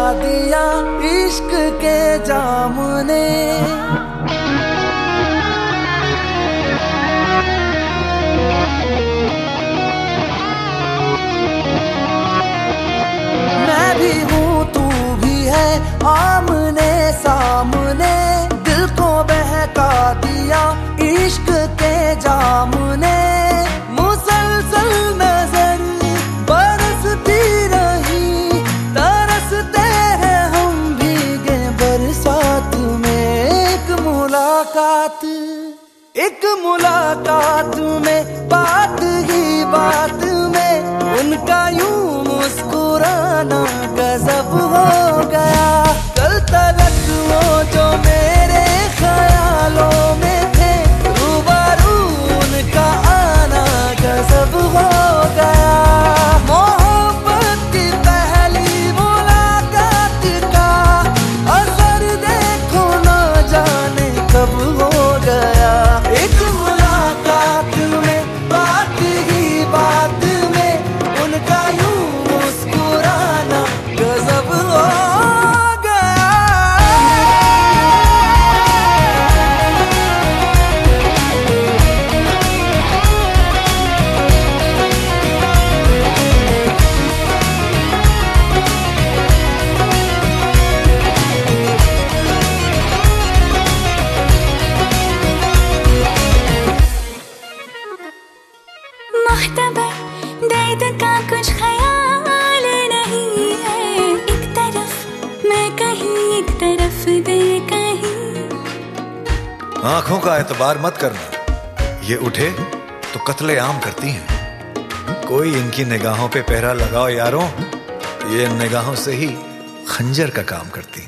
दिया इश्क के जाम ने। मैं भी हूँ तू भी है आमने सामने, दिल को बहका दिया इश्क के जाम ने। मुसलसल नजर बरसती रही, तरसते हैं हम भीगे बरसात में। एक मुलाकात में बात ही बात में उनका यूं मुस्कुराना गजब हो गया। कल तलक वो जो मेरे ख्यालों में थे, रूबरू उनका आना गजब हो गया। मोहब्बत की पहली मुलाकात का असर देखो ना जाने कब हो गया। एक मुलाकात में बात ही बात में उनका यूं मुस्कुराना गजब हो गया। मुख्तबर दर्द का कुछ ख्याल नहीं है, एक तरफ मैं कहीं एक तरफ दिल कहीं। आंखों का एतबार मत करना, ये उठे तो कत्ले आम करती हैं। कोई इनकी निगाहों पे पहरा लगाओ यारों, ये निगाहों से ही खंजर का काम करती हैं।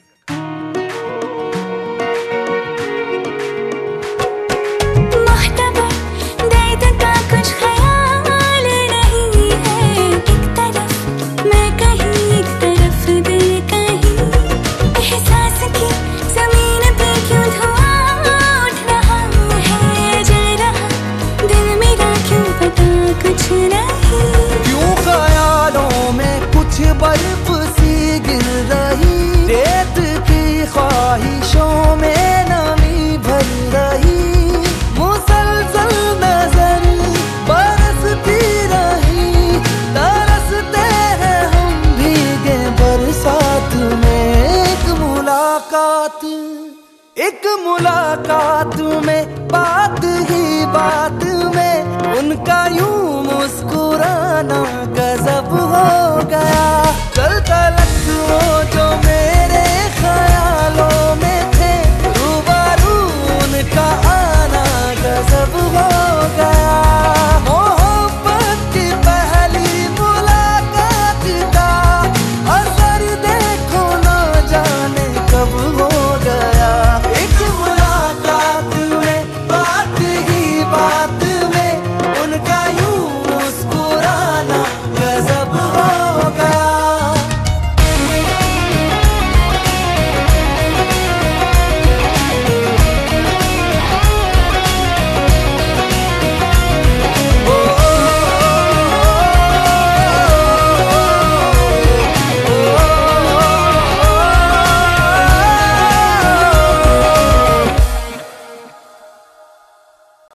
बर्फ सी गिर रही, रेत की ख्वाहिशों में नमी भर रही। मुसलसल नजर बरसती रही, तरसते हैं हम भीगे बरसात में। एक मुलाकात में बात ही बात में उनका यूं मुस्कुराना गजब हो गया।